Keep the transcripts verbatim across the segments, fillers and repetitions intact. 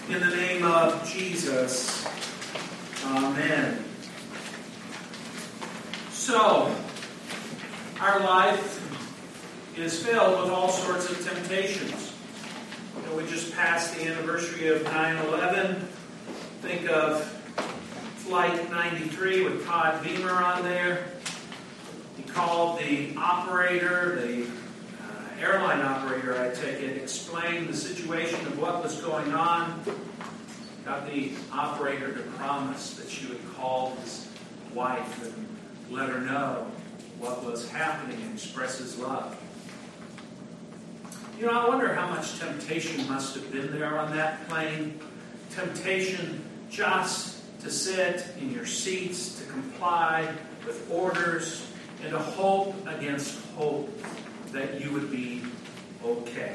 In the name of Jesus, amen. So, our life is filled with all sorts of temptations. And we just passed the anniversary of nine eleven. Think of Flight ninety-three with Todd Beamer on there. He called the operator, the uh, airline operator, I take it, explained the situation of what was going on. Got the operator to promise that she would call his wife and let her know what was happening and express his love. You know, I wonder how much temptation must have been there on that plane. Temptation just to sit in your seats, to comply with orders, and to hope against hope that you would be okay.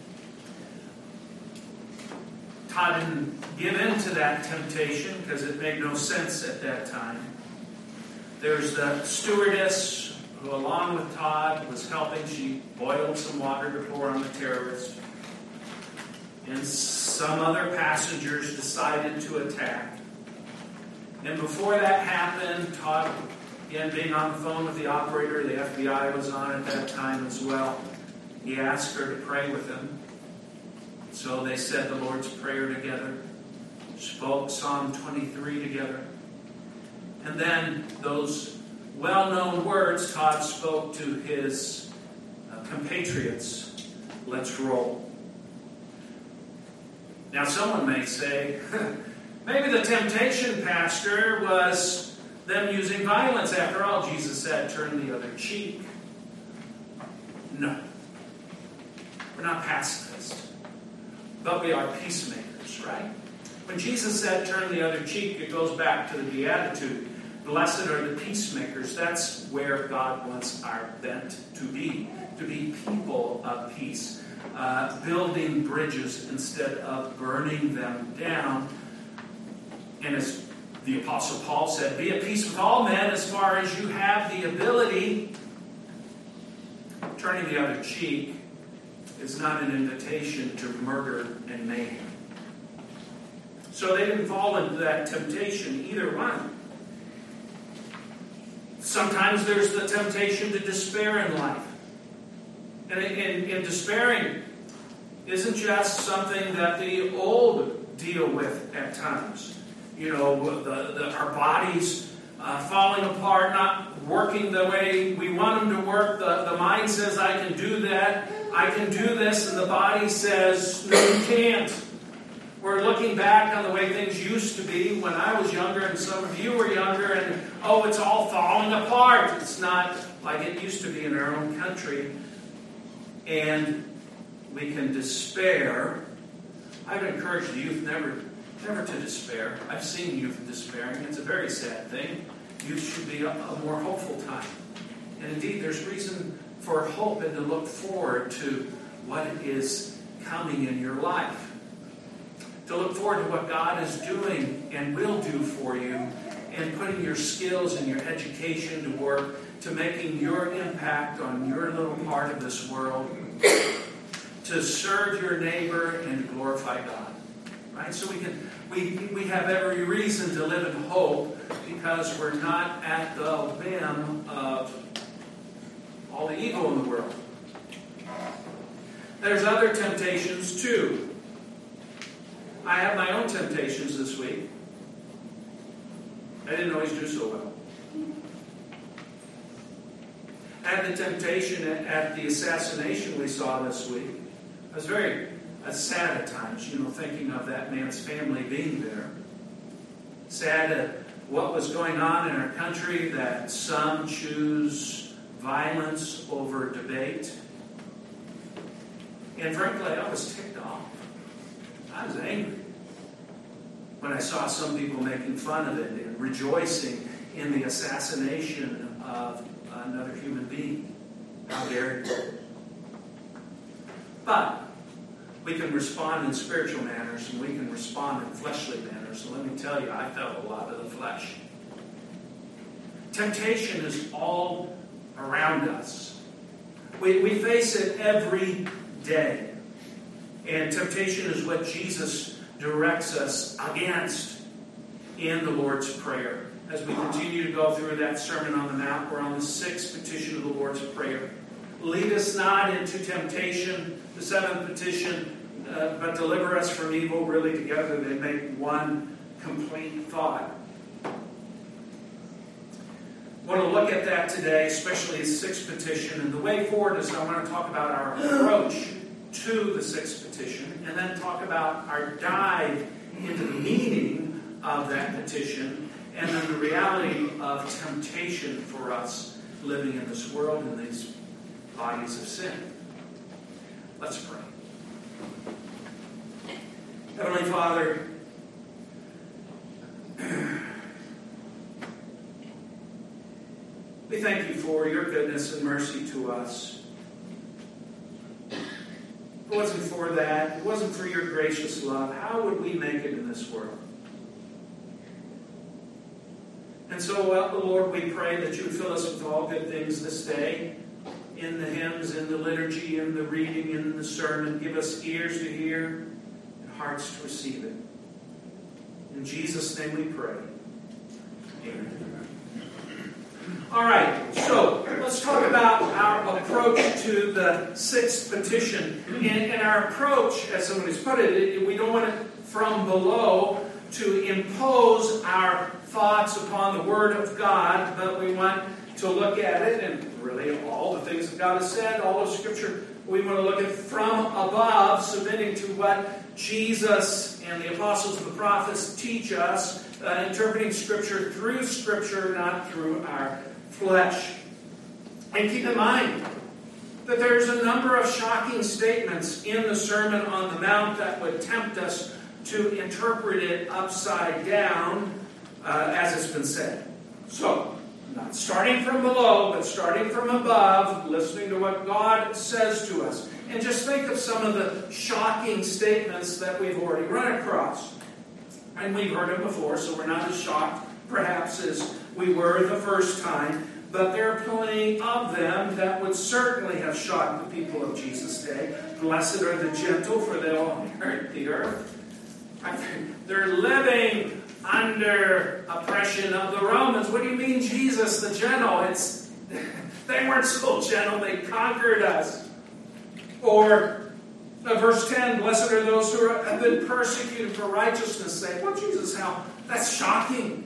Todd didn't give in to that temptation because it made no sense at that time. There's the stewardess who, along with Todd, was helping. She boiled some water to pour on the terrorist. And some other passengers decided to attack. And before that happened, Todd, again, being on the phone with the operator, the F B I was on at that time as well, he asked her to pray with him. So they said the Lord's Prayer together, spoke Psalm twenty-three together. And then those well-known words Todd spoke to his uh, compatriots, let's roll. Now someone may say, maybe the temptation, Pastor, was them using violence. After all, Jesus said, turn the other cheek. No. We're not pacifists. But we are peacemakers, right? When Jesus said, turn the other cheek, it goes back to the Beatitude. Blessed are the peacemakers. That's where God wants our bent to be. To be people of peace. Uh, building bridges instead of burning them down. And as the Apostle Paul said, be at peace with all men as far as you have the ability. Turning the other cheek is not an invitation to murder and mayhem. So they didn't fall into that temptation, either one. Sometimes there's the temptation to despair in life. And, and, and despairing isn't just something that the old deal with at times. You know, the, the, our bodies uh, falling apart, not working the way we want them to work. The, the mind says, I can do that. I can do this. And the body says, no, you can't. We're looking back on the way things used to be when I was younger and some of you were younger. And, oh, it's all falling apart. It's not like it used to be in our own country. And we can despair. I would encourage the youth never Never to despair. I've seen youth despairing. It's a very sad thing. Youth should be a, a more hopeful time. And indeed, there's reason for hope and to look forward to what is coming in your life. To look forward to what God is doing and will do for you, and putting your skills and your education to work, to making your impact on your little part of this world, to serve your neighbor and glorify God. Right? So we can we we have every reason to live in hope because we're not at the whim of all the evil in the world. There's other temptations too. I have my own temptations this week. I didn't always do so well. I had the temptation at the assassination we saw this week. I was very uh, sad at times, you know, thinking of that man's family being there. Sad at what was going on in our country, that some choose violence over debate. And frankly, I was ticked off. I was angry when I saw some people making fun of it and rejoicing in the assassination of another human being. How dare you? But we can respond in spiritual manners and we can respond in fleshly manners. So let me tell you, I felt a lot of the flesh. Temptation is all around us. We, we face it every day. And temptation is what Jesus directs us against in the Lord's Prayer. As we continue to go through that Sermon on the Mount, we're on the sixth petition of the Lord's Prayer. Lead us not into temptation, the seventh petition, uh, but deliver us from evil. Really, together they make one complete thought. I want to look at that today, especially the sixth petition. And the way forward is I want to talk about our approach to the sixth petition, and then talk about our dive into the meaning of that petition, and then the reality of temptation for us living in this world in these bodies of sin. Let's pray. Heavenly Father, we thank you for your goodness and mercy to us. If it wasn't for that, if it wasn't for your gracious love, how would we make it in this world? And so, well, Lord, we pray that you would fill us with all good things this day, in the hymns, in the liturgy, in the reading, in the sermon. Give us ears to hear and hearts to receive it. In Jesus' name we pray. Amen. All right, so let's talk about our approach to the sixth petition. And, and our approach, as somebody's put it, it, we don't want it from below to impose our thoughts upon the Word of God, but we want to look at it, and really all the things that God has said, all of Scripture, we want to look at from above, submitting to what Jesus and the apostles and the prophets teach us, uh, interpreting Scripture through Scripture, not through our flesh. And keep in mind that there's a number of shocking statements in the Sermon on the Mount that would tempt us to interpret it upside down, uh, as it's been said. So, not starting from below, but starting from above, listening to what God says to us. And just think of some of the shocking statements that we've already run across. And we've heard them before, so we're not as shocked, perhaps, as we were the first time. But there are plenty of them that would certainly have shocked the people of Jesus' day. Blessed are the gentle, for they will inherit the earth. They're living under oppression of the Romans. What do you mean, Jesus, the gentle? It's they weren't so gentle, they conquered us. Or uh, verse ten, blessed are those who are, have been persecuted for righteousness' sake. Well, Jesus, how? That's shocking.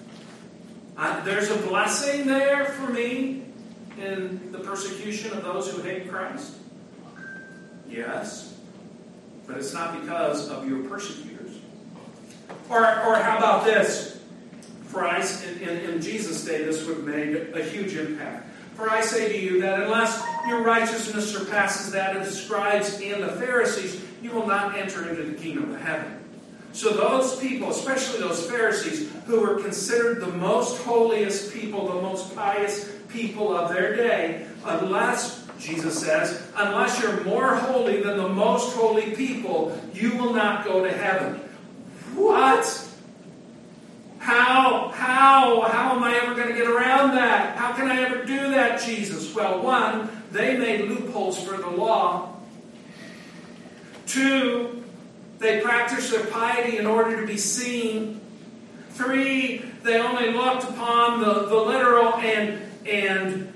Uh, there's a blessing there for me in the persecution of those who hate Christ. Yes, but it's not because of your persecutors. Or, or how about this? For I, in, in Jesus' day, this would have made a huge impact. For I say to you that unless your righteousness surpasses that of the scribes and the Pharisees, you will not enter into the kingdom of heaven. So those people, especially those Pharisees, who were considered the most holiest people, the most pious people of their day, unless, Jesus says, unless you're more holy than the most holy people, you will not go to heaven. What? How? How? How am I ever going to get around that? How can I ever do that, Jesus? Well, one, they made loopholes for the law. Two, they practiced their piety in order to be seen. Three, they only looked upon the, the literal and, and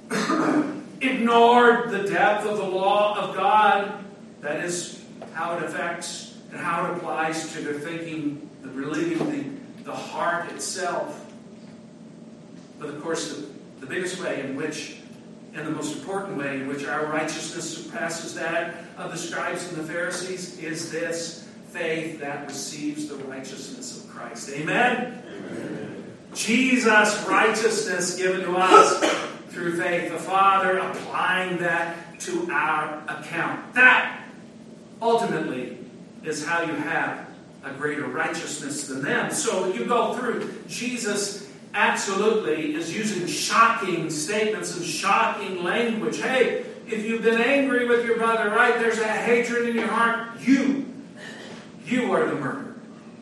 ignored the depth of the law of God. That is how it affects and how it applies to their thinking, the relieving the, the heart itself. But of course, the, the biggest way in which, and the most important way in which our righteousness surpasses that of the scribes and the Pharisees is this: faith that receives the righteousness of Christ. Amen? Amen. Jesus' righteousness given to us through faith. The Father applying that to our account. That ultimately is how you have a greater righteousness than them. So you go through. Jesus absolutely is using shocking statements and shocking language. Hey, if you've been angry with your brother, right, there's a hatred in your heart, you, you are the murderer.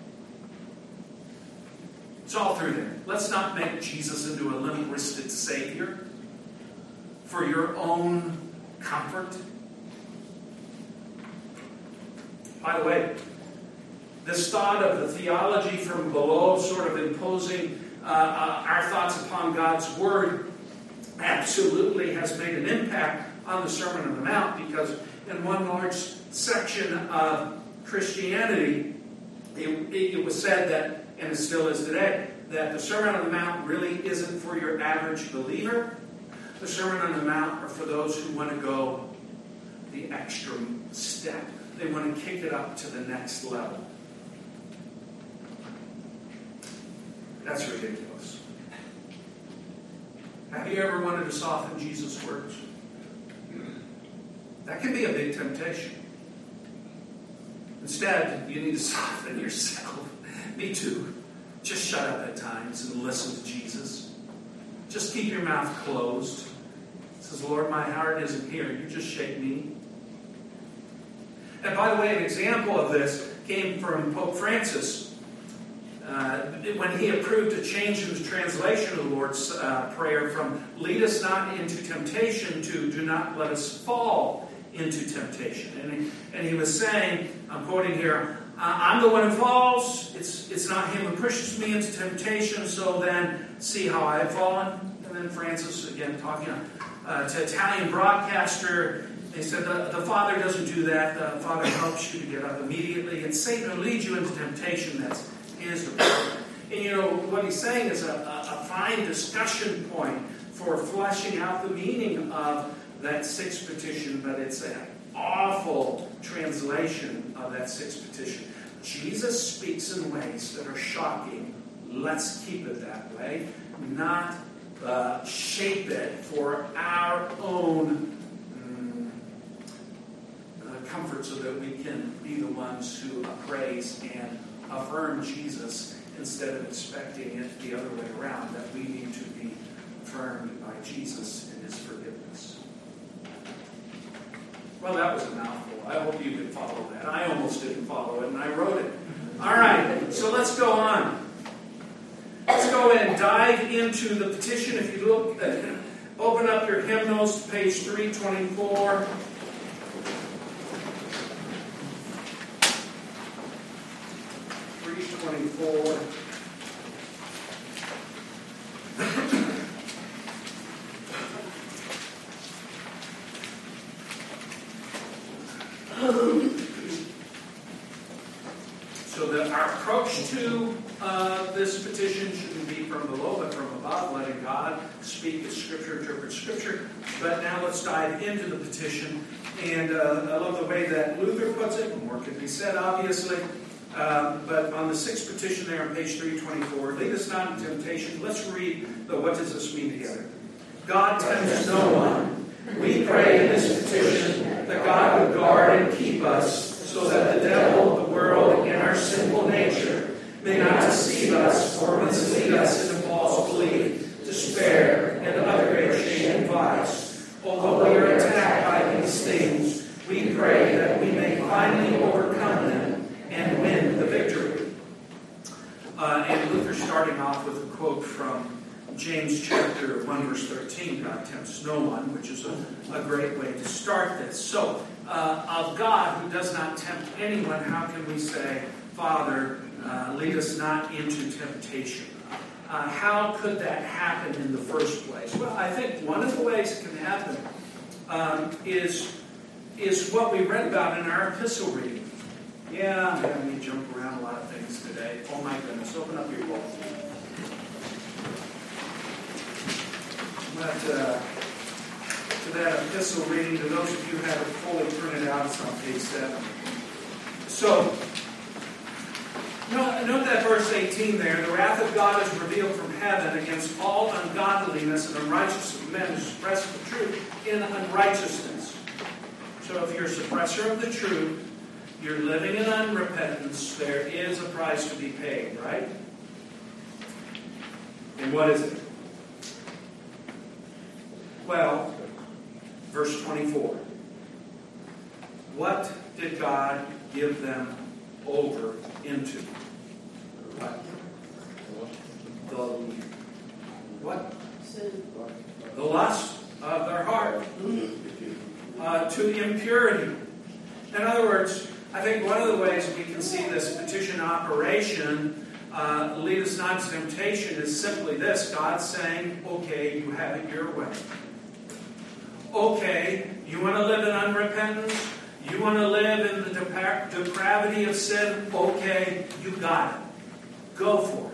It's all through there. Let's not make Jesus into a limp-wristed savior for your own comfort. By the way, This thought of the theology from below, sort of imposing uh, uh, our thoughts upon God's Word, absolutely has made an impact on the Sermon on the Mount, because in one large section of Christianity, it, it was said that, and it still is today, that the Sermon on the Mount really isn't for your average believer. The Sermon on the Mount are for those who want to go the extra step. They want to kick it up to the next level. That's ridiculous. Have you ever wanted to soften Jesus' words? That can be a big temptation. Instead, you need to soften yourself. Me too. Just shut up at times and listen to Jesus. Just keep your mouth closed. It says, Lord, my heart isn't here. You just shake me. And by the way, an example of this came from Pope Francis. Uh, when he approved a change in the translation of the Lord's uh, Prayer from lead us not into temptation to do not let us fall into temptation. And he, and he was saying, I'm quoting here, I'm the one who falls. It's, it's not him who pushes me into temptation, so then see how I've fallen. And then Francis, again, talking uh, to Italian broadcaster, he said, the, the Father doesn't do that. The Father helps you to get up immediately. And Satan will lead you into temptation. That's his approach. And you know, what he's saying is a, a, a fine discussion point for fleshing out the meaning of that sixth petition, but it's an awful translation of that sixth petition. Jesus speaks in ways that are shocking. Let's keep it that way. Not uh, shape it for our own um, uh, comfort so that we can be the ones who appraise and affirm Jesus instead of expecting it the other way around, that we need to be affirmed by Jesus and his forgiveness. Well, that was a mouthful. I hope you could follow that. I almost didn't follow it, and I wrote it. All right, so let's go on. Let's go and dive into the petition. If you look, uh, open up your hymnals to page three twenty-four. three twenty-four. So that our approach to uh, this petition shouldn't be from below, but from above, letting God speak the Scripture, interpret Scripture. But now let's dive into the petition. And uh, I love the way that Luther puts it. More can be said, obviously. Uh, but on the sixth petition there on page three twenty-four, lead us not in temptation. Let's read the what does this mean together. God tempts no one. We pray in this petition that God would guard and keep us, so that the devil, the world, and our sinful nature may not deceive us or mislead us into false belief, despair, and other great shame and vice. Although we are attacked by these things, we pray that we may finally overcome them and win the victory. Uh, and Luther starting off with a quote from James chapter one, verse thirteen, God tempts no one, which is a, a great way to start this. So, uh, of God who does not tempt anyone, how can we say, Father, uh, lead us not into temptation? Uh, how could that happen in the first place? Well, I think one of the ways it can happen um, is, is what we read about in our epistle reading. Yeah, I'm having me jump around a lot of things today. Oh my goodness, open up your book. But, uh, to that epistle reading, to those of you who have it fully printed out, it's on page seven. So, note, note that verse eighteen there. The wrath of God is revealed from heaven against all ungodliness and unrighteousness of men who suppress the truth in unrighteousness. So if you're a suppressor of the truth, you're living in unrepentance, there is a price to be paid, right? And what is it? Well, verse twenty-four. What did God give them over into? What? The what? The lust of their heart. Uh, to impurity. In other words, I think one of the ways we can see this petition operation, uh, lead us not to temptation, is simply this. God saying, okay, you have it your way. Okay, you want to live in unrepentance? You want to live in the depra- depravity of sin? Okay, you got it. Go for it.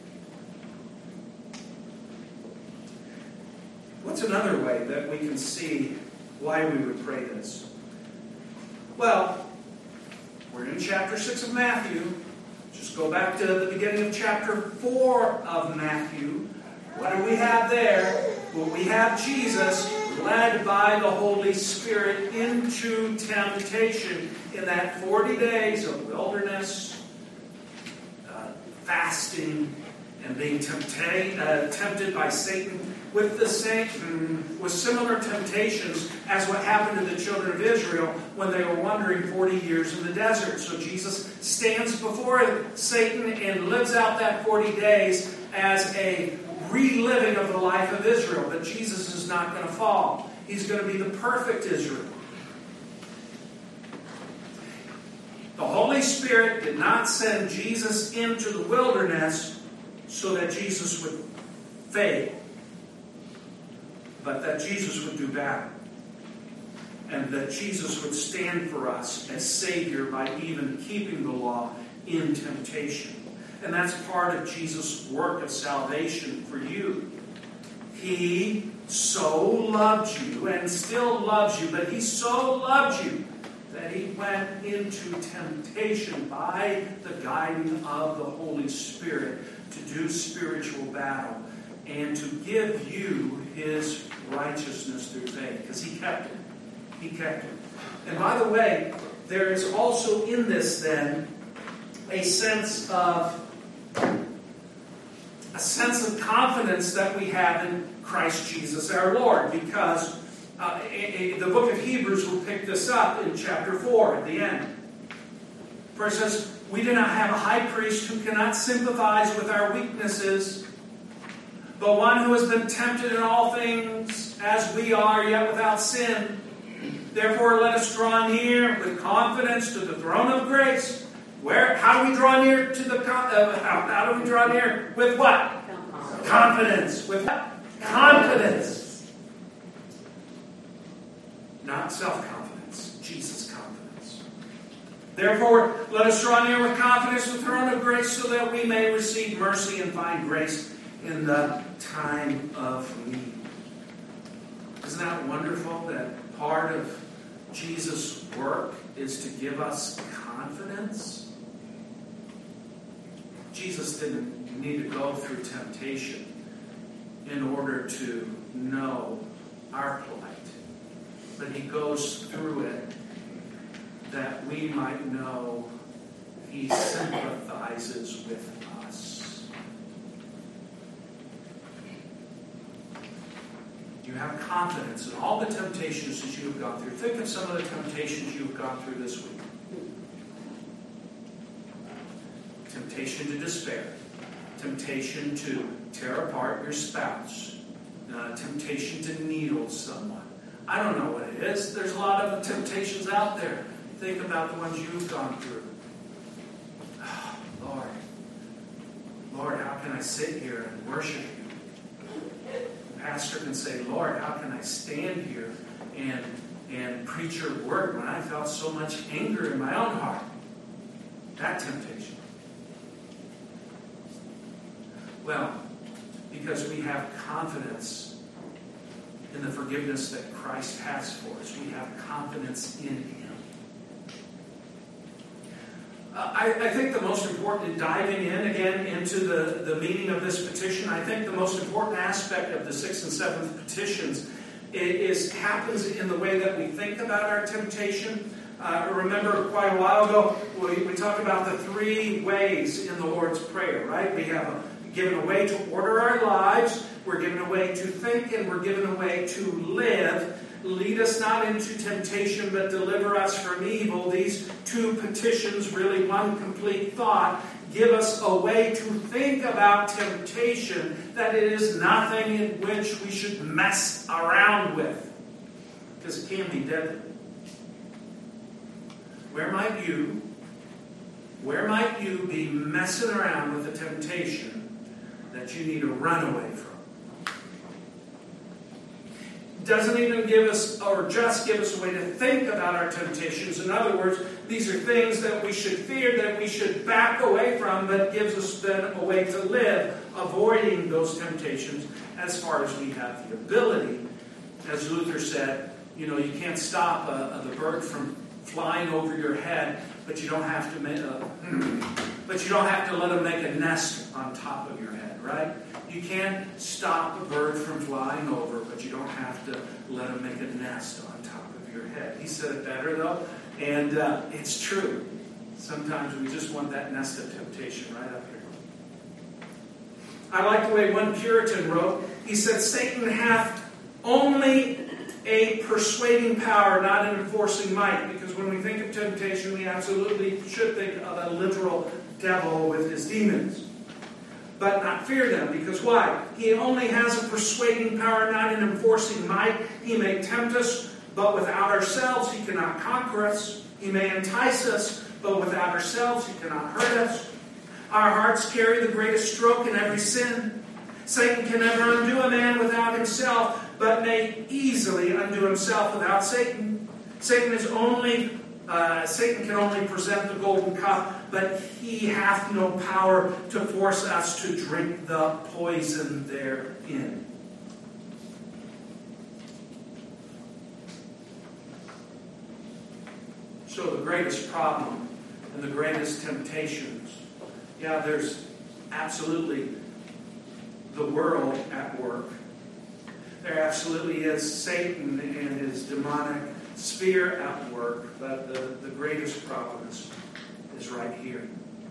What's another way that we can see why we would pray this? Well, we're in chapter six of Matthew. Just go back to the beginning of chapter four of Matthew. What do we have there? Well, we have Jesus led by the Holy Spirit into temptation in that forty days of wilderness, uh, fasting, and being tempta- uh, tempted by Satan with the same, with similar temptations as what happened to the children of Israel when they were wandering forty years in the desert. So Jesus stands before Satan and lives out that forty days as a reliving of the life of Israel. But Jesus is not going to fall. He's going to be the perfect Israel. The Holy Spirit did not send Jesus into the wilderness so that Jesus would fail, but that Jesus would do battle. And that Jesus would stand for us as Savior by even keeping the law in temptation. And that's part of Jesus' work of salvation for you. He so loved you and still loves you, but He so loved you that He went into temptation by the guiding of the Holy Spirit to do spiritual battle and to give you His righteousness through faith, because He kept it. He kept it. And by the way, there is also in this then a sense of a sense of confidence that we have in Christ Jesus our Lord, because uh, the book of Hebrews will pick this up in chapter four at the end. For it says, we do not have a high priest who cannot sympathize with our weaknesses, but one who has been tempted in all things as we are, yet without sin. Therefore, let us draw near with confidence to the throne of grace. Where? How do we draw near to the? Uh, how, how do we draw near? With what? Confidence. With what? Confidence. Not self-confidence. Jesus' confidence. Therefore, let us draw near with confidence to the throne of grace, so that we may receive mercy and find grace in the time of need. Isn't that wonderful that part of Jesus' work is to give us confidence? Jesus didn't need to go through temptation in order to know our plight, but He goes through it that we might know He sympathizes with us. You have confidence in all the temptations that you have gone through. Think of some of the temptations you have gone through this week. Temptation to despair. Temptation to tear apart your spouse. Uh, temptation to needle someone. I don't know what it is. There's a lot of temptations out there. Think about the ones you've gone through. Oh, Lord. Lord, how can I sit here and worship You? The pastor can say, Lord, how can I stand here and, and preach Your word when I felt so much anger in my own heart? That temptation. Well, because we have confidence in the forgiveness that Christ has for us. We have confidence in Him. Uh, I, I think the most important, diving in again into the, the meaning of this petition, I think the most important aspect of the sixth and seventh petitions is, is happens in the way that we think about our temptation. Uh, remember quite a while ago, we, we talked about the three ways in the Lord's Prayer, right? We have a given a way to order our lives, we're given a way to think, and we're given a way to live. Lead us not into temptation, but deliver us from evil. These two petitions, really one complete thought, give us a way to think about temptation, that it is nothing in which we should mess around with, because it can be deadly. Where might you, Where might you be messing around with a temptation that you need to run away from? Doesn't even give us, or just give us a way to think about our temptations. In other words, these are things that we should fear, that we should back away from, but gives us then a way to live, avoiding those temptations as far as we have the ability. As Luther said, you know, you can't stop a, a, the bird from flying over your head, but you don't have to make a, but you don't have to let them make a nest on top of your head, right? You can't stop a bird from flying over, but you don't have to let them make a nest on top of your head. He said it better, though, and uh, it's true. Sometimes we just want that nest of temptation right up here. I like the way one Puritan wrote. He said, Satan hath only a persuading power, not an enforcing might. Because when we think of temptation, we absolutely should think of a literal devil with his demons. But not fear them, because why? He only has a persuading power, not an enforcing might. He may tempt us, but without ourselves he cannot conquer us. He may entice us, but without ourselves he cannot hurt us. Our hearts carry the greatest stroke in every sin. Satan can never undo a man without himself, but may easily undo himself without Satan. Satan is only uh, Satan can only present the golden cup, but he hath no power to force us to drink the poison therein. So the greatest problem and the greatest temptations, yeah, there's absolutely the world at work. There absolutely is Satan and his demonic sphere at work, but the, the greatest problem is, is right here.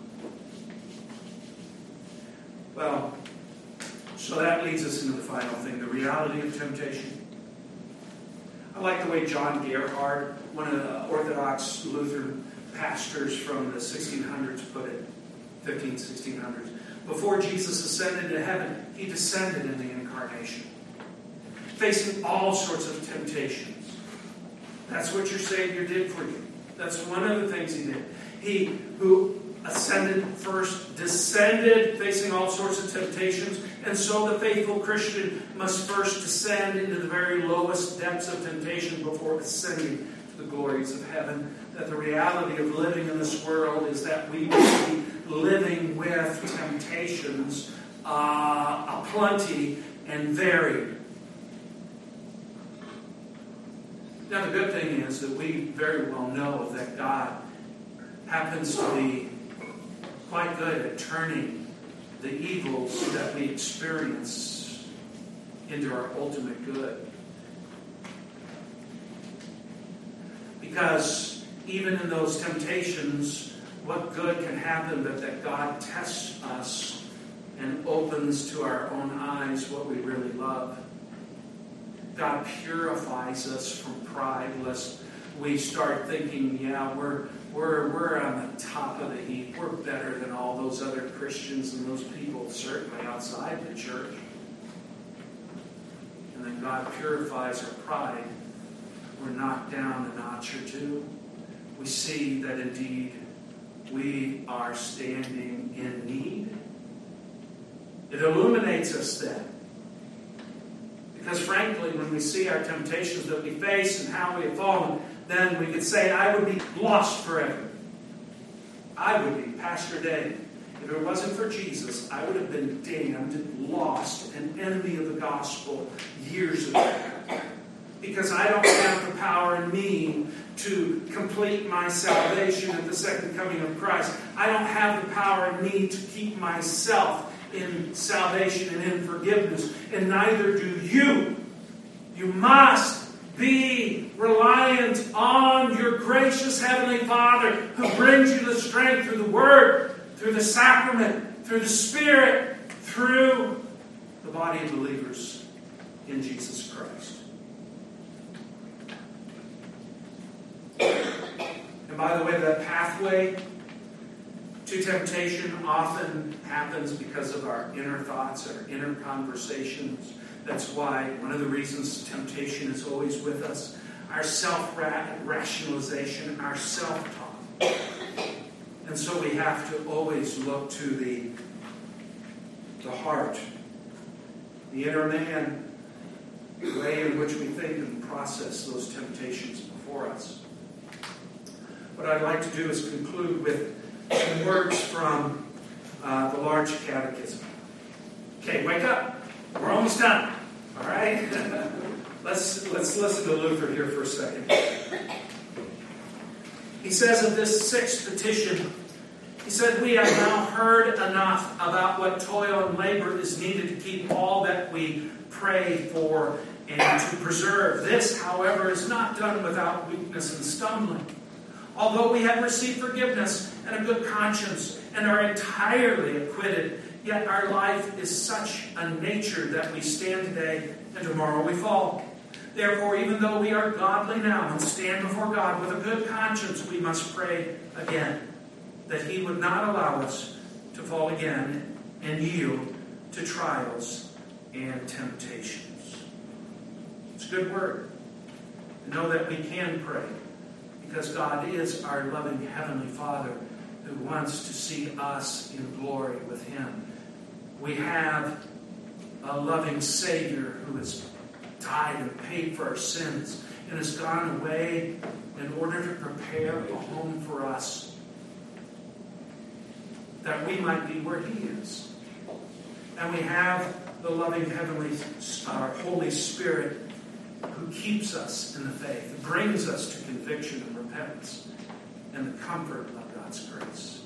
Well, so that leads us into the final thing, the reality of temptation. I like the way John Gerhard, one of the Orthodox Lutheran pastors from the sixteen hundreds, put it, fifteen, sixteen hundreds. Before Jesus ascended to heaven, he descended in the incarnation, facing all sorts of temptations. That's what your Savior did for you. That's one of the things he did. He who ascended first, descended, facing all sorts of temptations. And so the faithful Christian must first descend into the very lowest depths of temptation before ascending to the glories of heaven. That the reality of living in this world is that we will be living with temptations uh, aplenty and varied. Now, the good thing is that we very well know that God happens to be quite good at turning the evils that we experience into our ultimate good. Because even in those temptations, what good can happen but that God tests us and opens to our own eyes what we really love. God purifies us from pride, lest we start thinking, yeah, we're we're we're on the top of the heap. We're better than all those other Christians and those people, certainly outside the church. And then God purifies our pride. We're knocked down a notch or two. We see that indeed we are standing in need. It illuminates us then. Because frankly, when we see our temptations that we face and how we have fallen, then we could say, I would be lost forever. I would be, Pastor Dave. If it wasn't for Jesus, I would have been damned, lost, an enemy of the gospel years ago. Because I don't have the power in me to complete my salvation at the second coming of Christ. I don't have the power in me to keep myself in salvation and in forgiveness, and neither do you. You must be reliant on your gracious Heavenly Father who brings you the strength through the Word, through the sacrament, through the Spirit, through the body of believers in Jesus Christ. And by the way, that pathway to temptation often happens because of our inner thoughts, our inner conversations. That's why one of the reasons temptation is always with us, our self-rationalization, our self-talk. And And so we have to always look to the, the heart, the inner man, the way in which we think and process those temptations before us. What I'd like to do is conclude with some words from uh, the Large Catechism. Okay, wake up. We're almost done. All right? let's, let's listen to Luther here for a second. He says of this sixth petition, he said, "We have now heard enough about what toil and labor is needed to keep all that we pray for and to preserve. This, however, is not done without weakness and stumbling. Although we have received forgiveness and a good conscience and are entirely acquitted, yet our life is such a nature that we stand today and tomorrow we fall. Therefore, even though we are godly now and stand before God with a good conscience, we must pray again, that He would not allow us to fall again and yield to trials and temptations." It's a good word. To know that we can pray, because God is our loving Heavenly Father who wants to see us in glory with Him. We have a loving Savior who has died and paid for our sins and has gone away in order to prepare a home for us, that we might be where He is. And we have the loving Heavenly, our Holy Spirit, who keeps us in the faith, brings us to conviction and repentance and the comfort of God's grace.